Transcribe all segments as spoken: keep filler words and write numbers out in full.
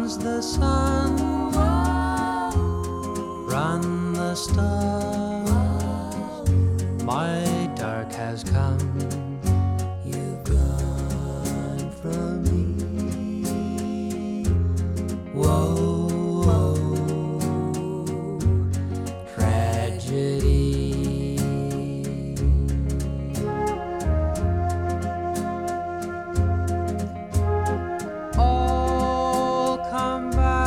Runs the sun, run the stars. My dark has come. You've gone from me. Whoa, whoa, tragedy. Oh, come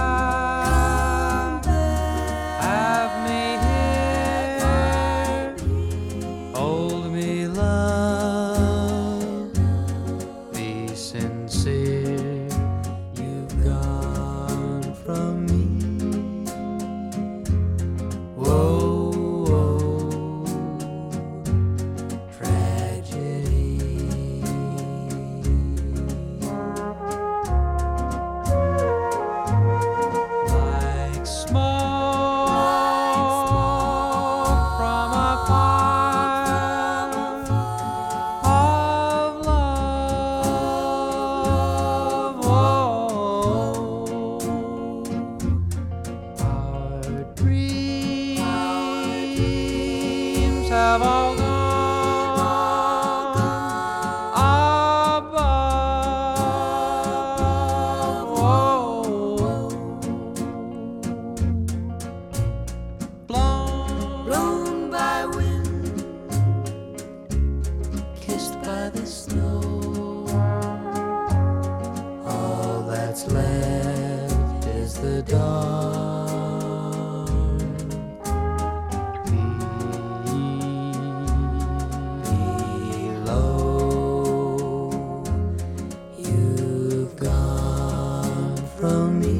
back, have me here, hold me, love, be sincere. You've gone from me. Whoa, whoa, tragedy. Like smoke from a fire of love. Whoa. Our dreams have all gone above. Whoa. Blown, blown by wind, kissed by the snow. All that's left is the dark. Below, you've gone from me.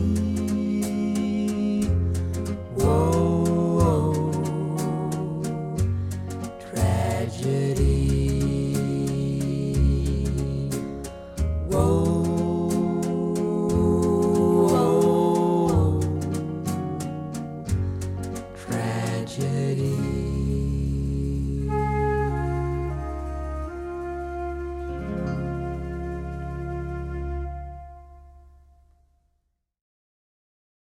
Whoa, tragedy. Whoa, tragedy.